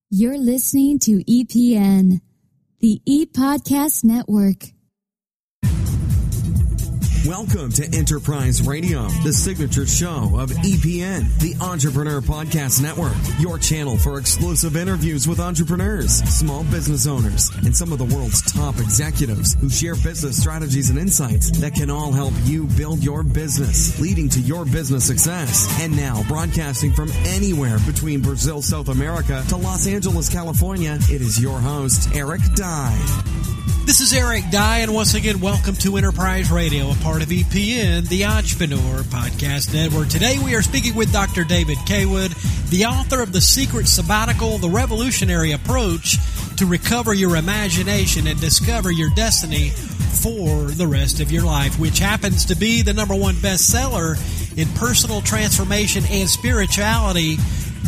You're listening to EPN, the ePodcast Network. Welcome to Enterprise Radio, the signature show of EPN, the Entrepreneur Podcast Network, your channel for exclusive interviews with entrepreneurs, small business owners, and some of the world's top executives who share business strategies and insights that can all help you build your business, leading to your business success. And now, broadcasting from anywhere between Brazil, South America to Los Angeles, California, it is your host, Eric Dye. This is Eric Dye, and once again, welcome to Enterprise Radio, a part of EPN, the Entrepreneur Podcast Network. Today, we are speaking with Dr. David Kaywood, the author of The Secret Sabbatical, the revolutionary approach to recover your imagination and discover your destiny for the rest of your life, which happens to be the #1 bestseller in personal transformation and spirituality,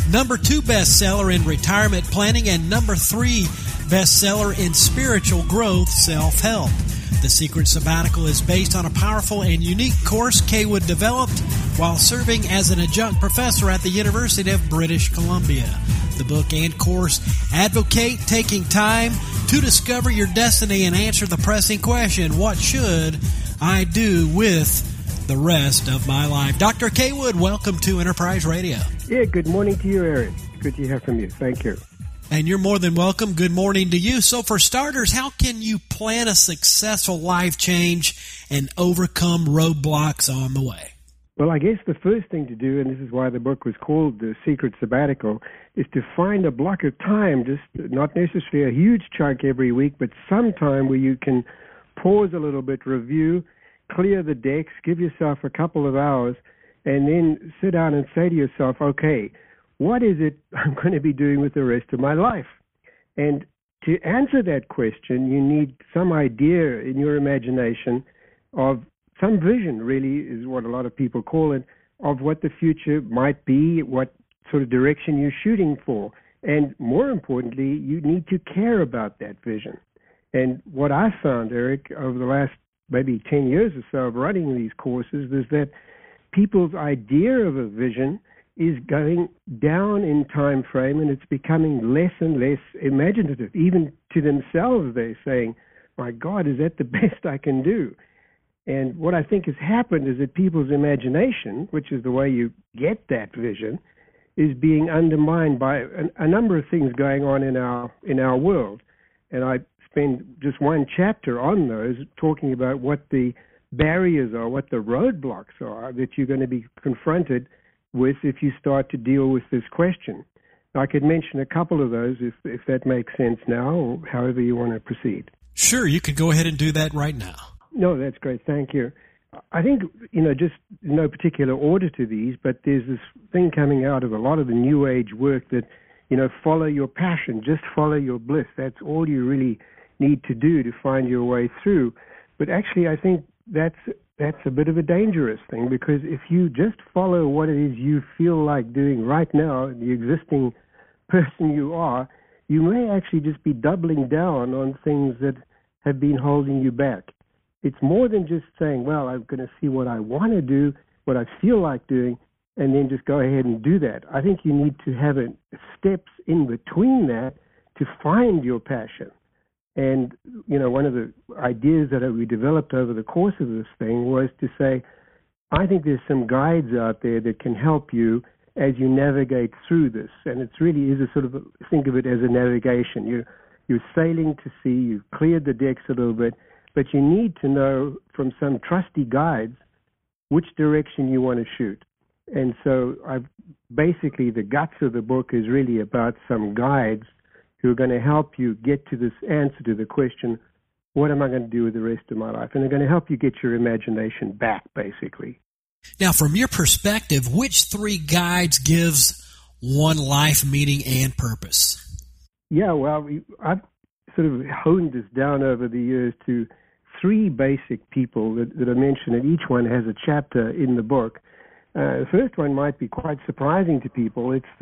#2 bestseller in retirement planning, and #3 bestseller in spiritual growth, self-help. The Secret Sabbatical is based on a powerful and unique course Kaywood developed while serving as an adjunct professor at the University of British Columbia. The book and course advocate taking time to discover your destiny and answer the pressing question, what should I do with the rest of my life? Dr. Kaywood, welcome to Enterprise Radio. Yeah, good morning to you, Eric. Good to hear from you. Thank you. And you're more than welcome. Good morning to you. So for starters, how can you plan a successful life change and overcome roadblocks on the way? Well, I guess the first thing to do, and this is why the book was called The Secret Sabbatical, is to find a block of time, just not necessarily a huge chunk every week, but some time where you can pause a little bit, review, clear the decks, give yourself a couple of hours, and then sit down and say to yourself, okay, what is it I'm going to be doing with the rest of my life? And to answer that question, you need some idea in your imagination of some vision, really is what a lot of people call it, of what the future might be, what sort of direction you're shooting for. And more importantly, you need to care about that vision. And what I found, Eric, over the last maybe 10 years or so of running these courses is that people's idea of a vision is going down in time frame, and it's becoming less and less imaginative. Even to themselves, they're saying, my God, is that the best I can do? And what I think has happened is that people's imagination, which is the way you get that vision, is being undermined by a number of things going on in our world. And I spend just one chapter on those, talking about what the barriers are, what the roadblocks are that you're going to be confronted with if you start to deal with this question. I could mention a couple of those if that makes sense now, or however you want to proceed. Sure, you could go ahead and do that right now. No, that's great. Thank you. I think, just no particular order to these, but there's this thing coming out of a lot of the New Age work that, follow your passion, just follow your bliss. That's all you really need to do to find your way through. But actually, I think that's a bit of a dangerous thing, because if you just follow what it is you feel like doing right now, the existing person you are, you may actually just be doubling down on things that have been holding you back. It's more than just saying, well, I'm going to see what I want to do, what I feel like doing, and then just go ahead and do that. I think you need to have steps in between that to find your passion. And, one of the ideas that we developed over the course of this thing was to say, I think there's some guides out there that can help you as you navigate through this. And it really is a sort of, think of it as a navigation. You're sailing to sea, you've cleared the decks a little bit, but you need to know from some trusty guides which direction you want to shoot. And so basically the guts of the book is really about some guides who are going to help you get to this answer to the question, what am I going to do with the rest of my life? And they're going to help you get your imagination back, basically. Now, from your perspective, which 3 guides gives one life meaning and purpose? Yeah, well, I've sort of honed this down over the years to 3 basic people that I mentioned, and each one has a chapter in the book. The first one might be quite surprising to people. It's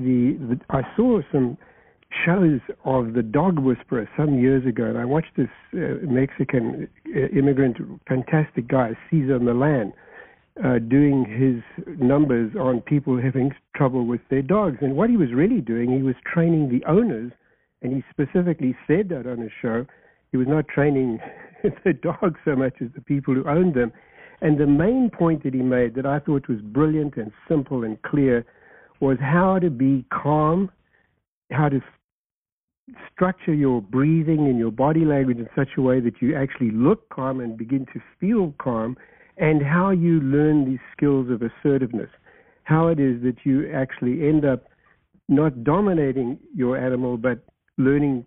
I saw some shows of The Dog Whisperer some years ago, and I watched this Mexican immigrant, fantastic guy, Cesar Millan, doing his numbers on people having trouble with their dogs. And what he was really doing, he was training the owners, and he specifically said that on his show. He was not training the dogs so much as the people who owned them. And the main point that he made that I thought was brilliant and simple and clear was how to be calm, how to structure your breathing and your body language in such a way that you actually look calm and begin to feel calm, and how you learn these skills of assertiveness, how it is that you actually end up not dominating your animal, but learning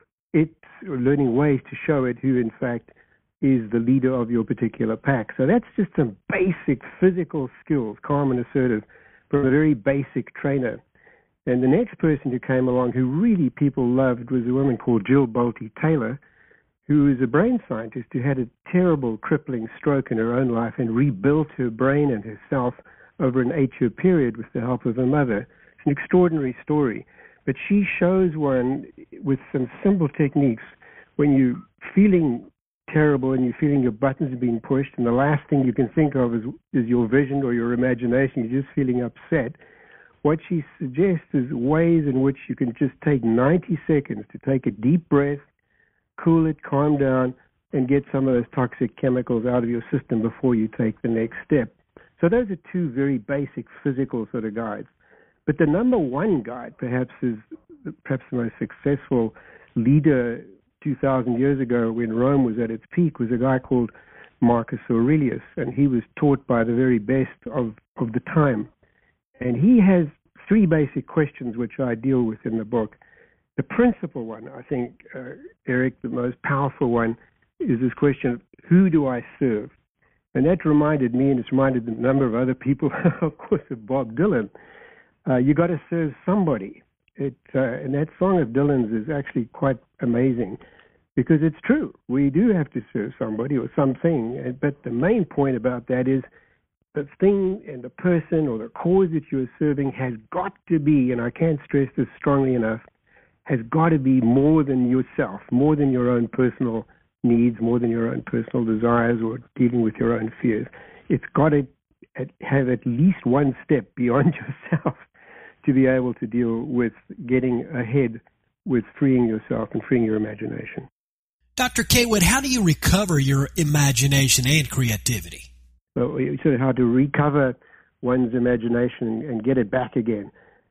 ways to show it who, in fact, is the leader of your particular pack. So that's just some basic physical skills, calm and assertive, from a very basic trainer. And the next person who came along who really people loved was a woman called Jill Bolte Taylor, who is a brain scientist who had a terrible crippling stroke in her own life and rebuilt her brain and herself over an 8-year period with the help of her mother. It's an extraordinary story. But she shows one with some simple techniques when you're feeling terrible and you're feeling your buttons are being pushed, and the last thing you can think of is your vision or your imagination. You're just feeling upset. What she suggests is ways in which you can just take 90 seconds to take a deep breath, cool it, calm down, and get some of those toxic chemicals out of your system before you take the next step. So those are two very basic physical sort of guides. But the number one guide, perhaps the most successful leader 2,000 years ago when Rome was at its peak, was a guy called Marcus Aurelius, and he was taught by the very best of the time. And he has 3 basic questions which I deal with in the book. The principal one, I think, Eric, the most powerful one, is this question of who do I serve? And that reminded me, and it's reminded a number of other people, of course, of Bob Dylan. You got to serve somebody. And that song of Dylan's is actually quite amazing because it's true. We do have to serve somebody or something. But the main point about that is the thing and the person or the cause that you're serving has got to be, and I can't stress this strongly enough, has got to be more than yourself, more than your own personal needs, more than your own personal desires or dealing with your own fears. It's got to have at least one step beyond yourself to be able to deal with getting ahead with freeing yourself and freeing your imagination. Dr. Cawood, how do you recover your imagination and creativity? So how to recover one's imagination and get it back again.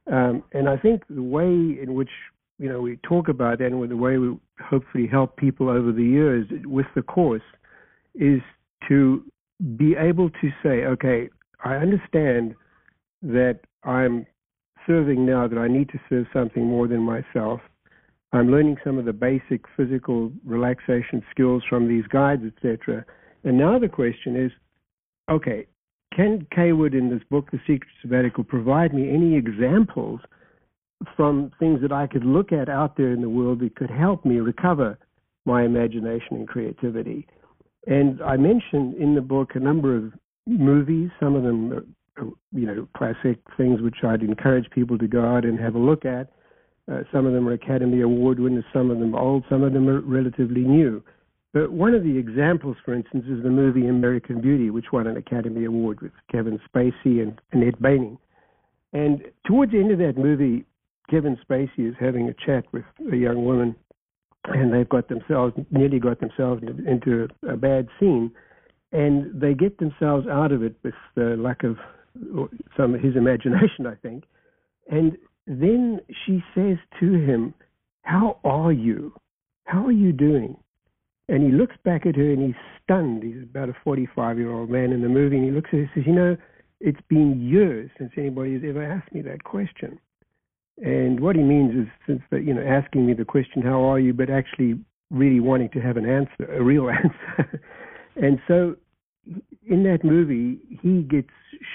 And I think the way in which we talk about that, and the way we hopefully help people over the years with the course, is to be able to say, okay, I understand that I'm serving now, that I need to serve something more than myself. I'm learning some of the basic physical relaxation skills from these guides, etc. And now the question is, okay, can Cawood in this book, The Secret Sabbatical, provide me any examples from things that I could look at out there in the world that could help me recover my imagination and creativity? And I mentioned in the book a number of movies, some of them are, classic things which I'd encourage people to go out and have a look at. Some of them are Academy Award winners, some of them are old, some of them are relatively new. But one of the examples, for instance, is the movie American Beauty, which won an Academy Award with Kevin Spacey and Annette Bening. And towards the end of that movie, Kevin Spacey is having a chat with a young woman, and they've nearly got themselves into a bad scene, and they get themselves out of it with the lack of some of his imagination, I think. And then she says to him, "How are you? How are you doing?" And he looks back at her and he's stunned. He's about a 45-year-old man in the movie, and he looks at her and says, it's been years since anybody has ever asked me that question. And what he means is, since asking me the question, how are you, but actually really wanting to have an answer, a real answer. And so in that movie, he gets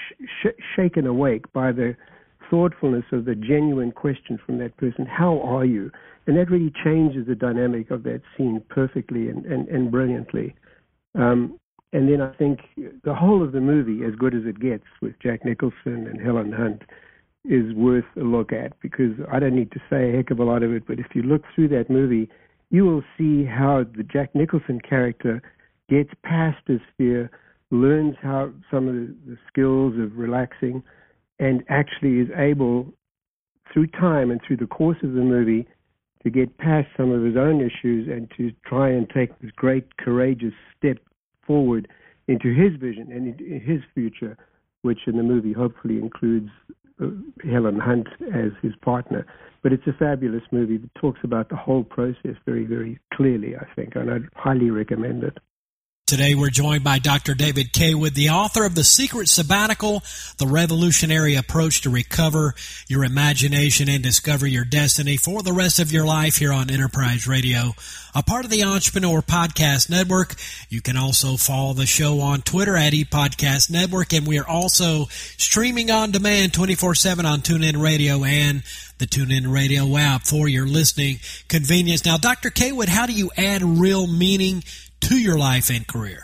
shaken awake by the thoughtfulness of the genuine question from that person, how are you? And that really changes the dynamic of that scene perfectly and brilliantly. And then I think the whole of the movie, as good as it gets with Jack Nicholson and Helen Hunt, is worth a look at, because I don't need to say a heck of a lot of it, but if you look through that movie, you will see how the Jack Nicholson character gets past his fear, learns how some of the skills of relaxing, and actually is able, through time and through the course of the movie, to get past some of his own issues and to try and take this great, courageous step forward into his vision and into his future, which in the movie hopefully includes Helen Hunt as his partner. But it's a fabulous movie that talks about the whole process very, very clearly, I think, and I'd highly recommend it. Today we're joined by Dr. David Kaywood, the author of The Secret Sabbatical, The Revolutionary Approach to Recover Your Imagination and Discover Your Destiny for the rest of your life, here on Enterprise Radio, a part of the Entrepreneur Podcast Network. You can also follow the show on Twitter at ePodcast Network, and we are also streaming on demand 24/7 on TuneIn Radio and the TuneIn Radio app for your listening convenience. Now, Dr. Kaywood, how do you add real meaning to your life and career?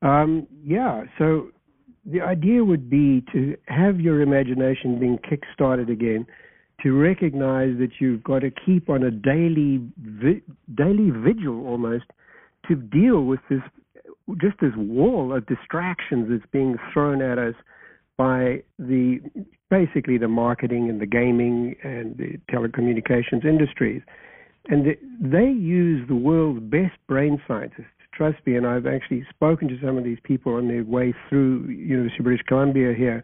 So the idea would be to have your imagination being kick-started again, to recognize that you've got to keep on a daily vigil almost to deal with this wall of distractions that's being thrown at us by basically the marketing and the gaming and the telecommunications industries. And they use the world's best brain scientists. Trust me, and I've actually spoken to some of these people on their way through University of British Columbia here.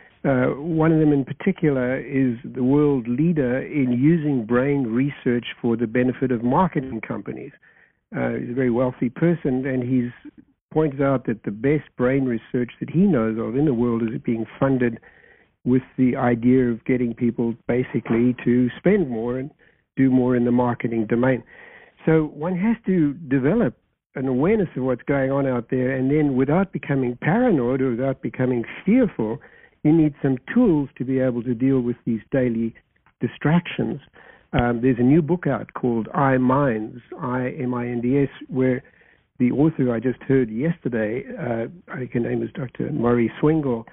One of them in particular is the world leader in using brain research for the benefit of marketing companies. He's a very wealthy person, and he's pointed out that the best brain research that he knows of in the world is being funded with the idea of getting people basically to spend more and do more in the marketing domain. So one has to develop an awareness of what's going on out there, and then without becoming paranoid or without becoming fearful, you need some tools to be able to deal with these daily distractions. There's a new book out called iMinds, I-M-I-N-D-S, where the author I just heard yesterday, I think her name is Dr. Murray Swingle,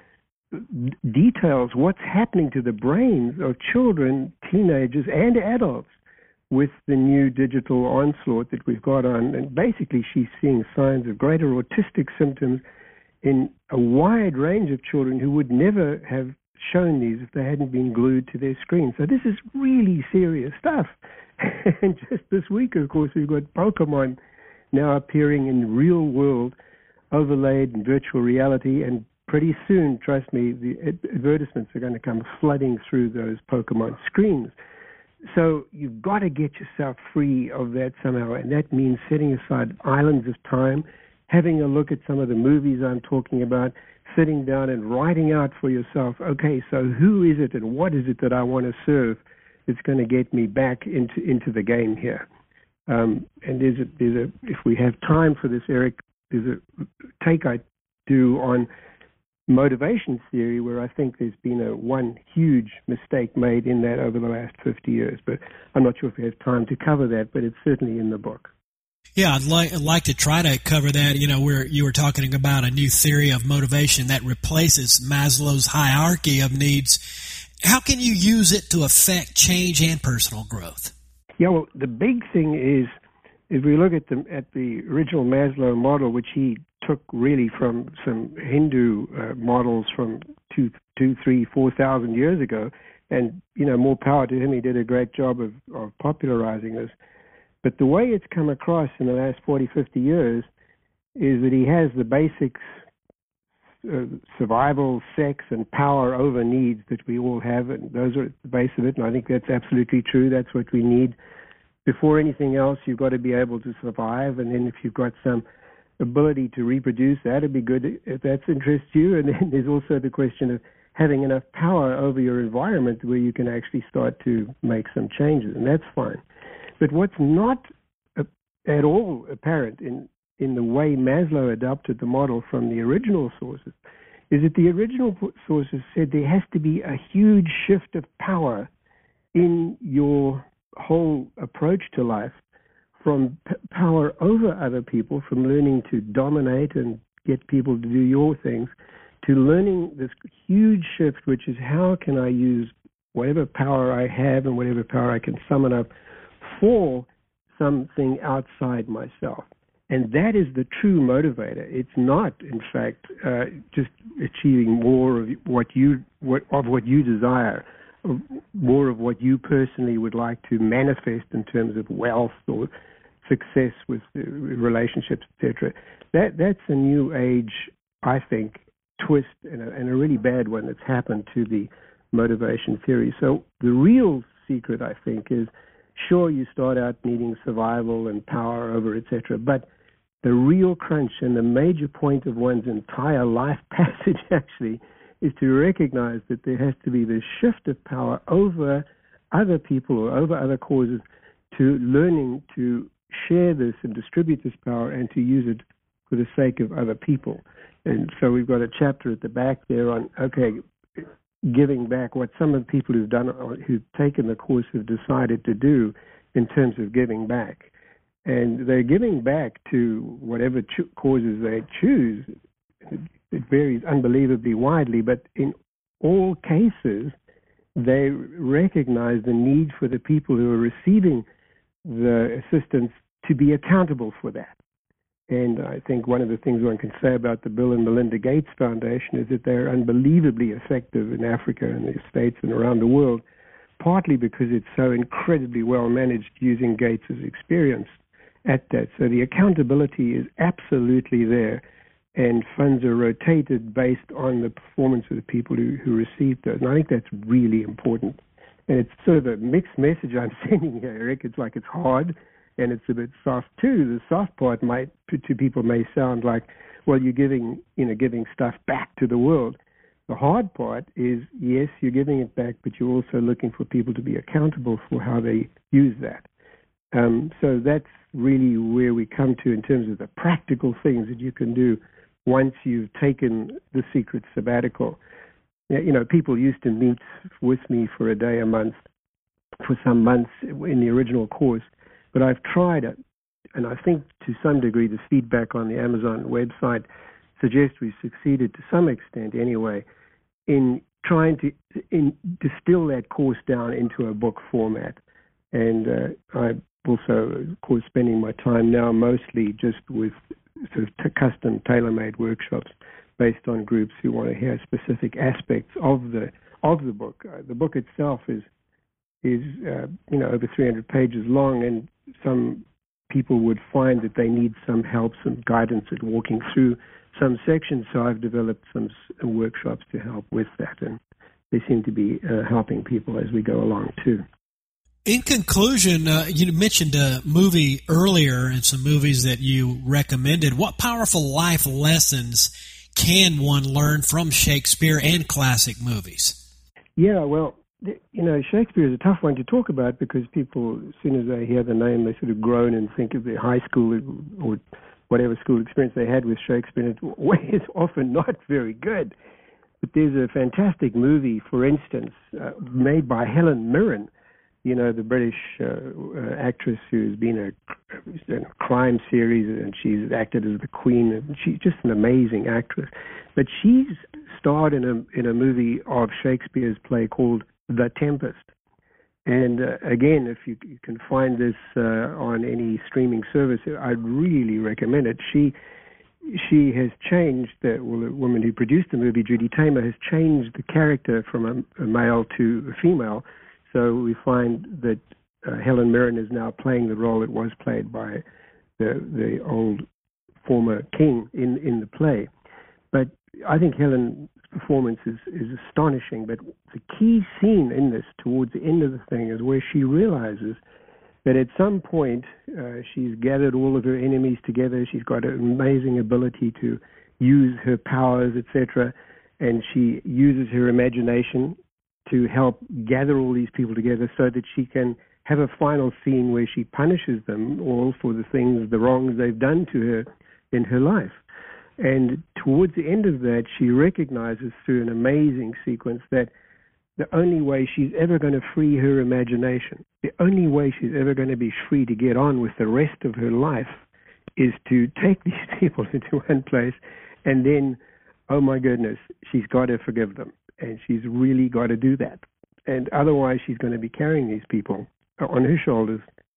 details what's happening to the brains of children, teenagers, and adults with the new digital onslaught that we've got on. And basically she's seeing signs of greater autistic symptoms in a wide range of children who would never have shown these if they hadn't been glued to their screen. So this is really serious stuff. And just this week, of course, we've got Pokemon now appearing in real world, overlaid in virtual reality, and pretty soon, trust me, the advertisements are going to come flooding through those Pokemon screens. So you've got to get yourself free of that somehow, and that means setting aside islands of time, having a look at some of the movies I'm talking about, sitting down and writing out for yourself, okay, so who is it and what is it that I want to serve that's going to get me back into the game here? And if we have time for this, Eric, there's a take I do on motivation theory where I think there's been one huge mistake made in that over the last 50 years. But I'm not sure if we have time to cover that, but it's certainly in the book. Yeah, I'd like to try to cover that, where you were talking about a new theory of motivation that replaces Maslow's hierarchy of needs. How can you use it to affect change and personal growth? Yeah, well, the big thing is, if we look at the original Maslow model, which he took really from some Hindu models from 4,000 years ago, and more power to him. He did a great job of popularizing this. But the way it's come across in the last 40, 50 years is that he has the basics, survival, sex, and power over needs that we all have, and those are at the base of it, and I think that's absolutely true. That's what we need. Before anything else, you've got to be able to survive, and then if you've got some ability to reproduce, that'd be good if that interests you. And then there's also the question of having enough power over your environment where you can actually start to make some changes, and that's fine. But what's not at all apparent in the way Maslow adopted the model from the original sources is that the original sources said there has to be a huge shift of power in your whole approach to life, from power over other people, from learning to dominate and get people to do your things, to learning this huge shift, which is how can I use whatever power I have and whatever power I can summon up for something outside myself. And that is the true motivator. It's not, in fact, just achieving more of what you desire, more of what you personally would like to manifest in terms of wealth or success with relationships, etc. That's a new age, I think, twist and a really bad one that's happened to the motivation theory. So the real secret, I think, is sure you start out needing survival and power over, etc., but the real crunch and the major point of one's entire life passage actually is to recognize that there has to be this shift of power over other people or over other causes to learning to share this and distribute this power and to use it for the sake of other people. And so we've got a chapter at the back there on, giving back, what some of the people who've taken the course have decided to do in terms of giving back. And they're giving back to whatever causes they choose. It varies unbelievably widely, but in all cases, they recognize the need for the people who are receiving the assistance to be accountable for that. And I think one of the things one can say about the Bill and Melinda Gates Foundation is that they're unbelievably effective in Africa and the States and around the world, partly because it's so incredibly well managed using Gates's experience at that. So the accountability is absolutely there, and funds are rotated based on the performance of the people who receive those. And I think that's really important. And it's sort of a mixed message I'm sending here, Eric. It's like it's hard and it's a bit soft too. The soft part to people may sound like, well, you're giving stuff back to the world. The hard part is, yes, you're giving it back, but you're also looking for people to be accountable for how they use that. So that's really where we come to in terms of the practical things that you can do once you've taken the secret sabbatical. People used to meet with me for a day a month for some months in the original course, but I've tried it, and I think to some degree the feedback on the Amazon website suggests we've succeeded to some extent anyway in trying to distill that course down into a book format. And I also, of course, spending my time now mostly just with sort of custom tailor-made workshops based on groups who want to hear specific aspects of the book. The book itself is over 300 pages long, and some people would find that they need some help, some guidance at walking through some sections. So I've developed some workshops to help with that, and they seem to be helping people as we go along too. In conclusion, you mentioned a movie earlier and some movies that you recommended. What powerful life lessons can one learn from Shakespeare and classic movies? Yeah, well, Shakespeare is a tough one to talk about because people, as soon as they hear the name, they sort of groan and think of their high school or whatever school experience they had with Shakespeare. It's often not very good. But there's a fantastic movie, for instance, made by Helen Mirren, the British actress who's been in a crime series, and she's acted as the Queen. And she's just an amazing actress. But she's starred in a movie of Shakespeare's play called The Tempest. And again, if you can find this on any streaming service, I'd really recommend it. She has changed, the woman who produced the movie, Judy Taymor, has changed the character from a male to a female. So we find that Helen Mirren is now playing the role that was played by the old former king in the play. But I think Helen's performance is astonishing. But the key scene in this, towards the end of the thing, is where she realizes that at some point she's gathered all of her enemies together. She's got an amazing ability to use her powers, etc., and she uses her imagination to help gather all these people together so that she can have a final scene where she punishes them all for the wrongs they've done to her in her life. And towards the end of that, she recognizes through an amazing sequence that the only way she's ever going to free her imagination, the only way she's ever going to be free to get on with the rest of her life is to take these people into one place, and then, oh my goodness, she's got to forgive them. And she's really got to do that. And otherwise she's going to be carrying these people on her shoulders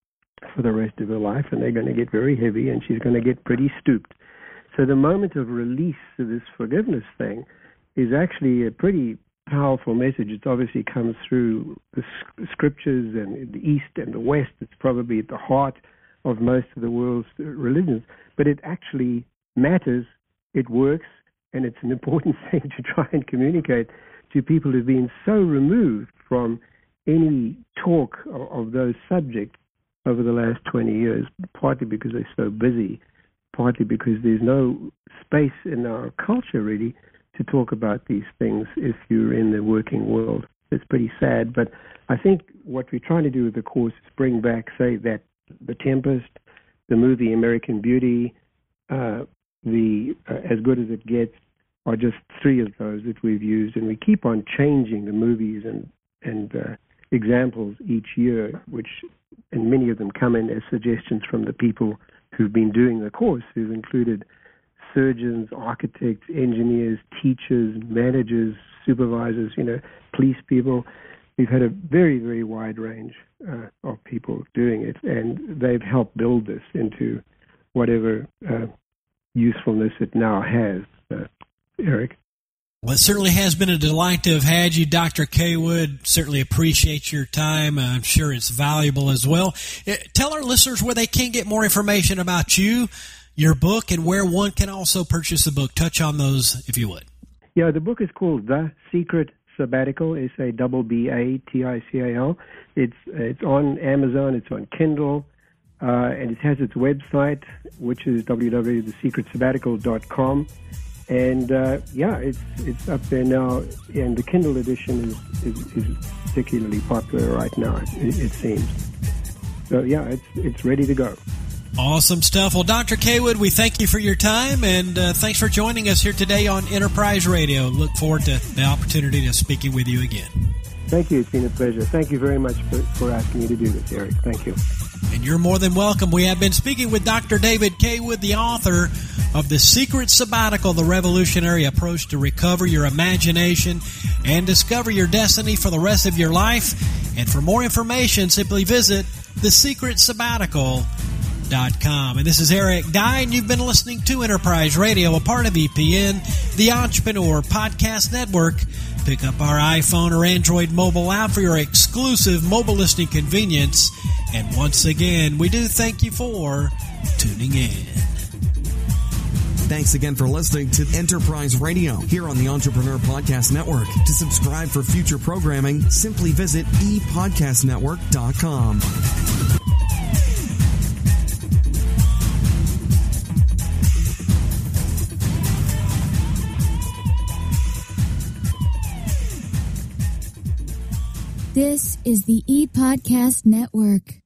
for the rest of her life, and they're going to get very heavy, and she's going to get pretty stooped. So the moment of release of this forgiveness thing is actually a pretty powerful message. It obviously comes through the scriptures and the East and the West. It's probably at the heart of most of the world's religions, but it actually matters, it works, and it's an important thing to try and communicate to people who've been so removed from any talk of those subjects over the last 20 years, partly because they're so busy, partly because there's no space in our culture really to talk about these things if you're in the working world. It's pretty sad, but I think what we're trying to do with the course is bring back, say, that The Tempest, the movie American Beauty, As Good as It Gets, are just three of those that we've used, and we keep on changing the movies and examples each year, and many of them come in as suggestions from the people who've been doing the course, who've included surgeons, architects, engineers, teachers, managers, supervisors, police people. We've had a very, very wide range of people doing it, and they've helped build this into whatever usefulness it now has, Eric. Well, it certainly has been a delight to have had you, Dr. Cawood. Certainly appreciate your time. I'm sure it's valuable as well. Tell our listeners where they can get more information about you, your book, and where one can also purchase the book. Touch on those, if you would. Yeah, the book is called The Secret Sabbatical, Sabbatical. It's on Amazon, it's on Kindle, and it has its website, which is www.thesecretsabbatical.com. And it's up there now, and the Kindle edition is particularly popular right now, it seems. So yeah, it's ready to go. Awesome stuff. Well, Dr. Cawood, we thank you for your time, and thanks for joining us here today on Enterprise Radio. Look forward to the opportunity to speaking with you again. Thank you. It's been a pleasure. Thank you very much for asking me to do this, Eric. Thank you. And you're more than welcome. We have been speaking with Dr. David Cawood, the author of The Secret Sabbatical, the revolutionary approach to recover your imagination and discover your destiny for the rest of your life. And for more information, simply visit thesecretsabbatical.com. And this is Eric Dye, and you've been listening to Enterprise Radio, a part of EPN, the Entrepreneur Podcast Network. Pick up our iPhone or Android mobile app for your exclusive mobile listening convenience. And once again, we do thank you for tuning in. Thanks again for listening to Enterprise Radio here on the Entrepreneur Podcast Network. To subscribe for future programming, simply visit epodcastnetwork.com. This is the ePodcast Network.